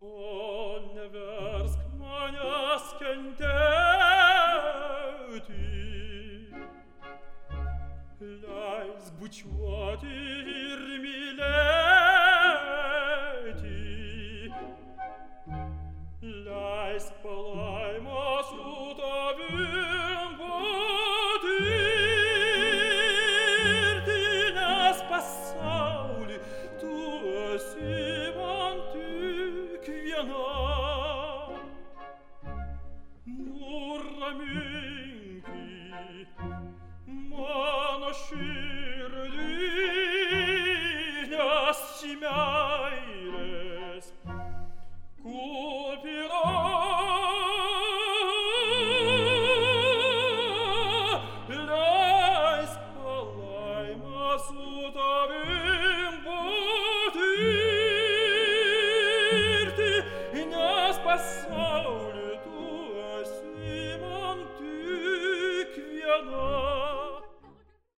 O, neversk manęs kentėti, leisk bučiuoti ir mylėti, leisk palaimą su tavim patirti, nes pasauli tu esi man tik viena. Nuraminki mano širdį, nes ši meilės kupina. Leisk palaimą su tavim patirti, nes pasauli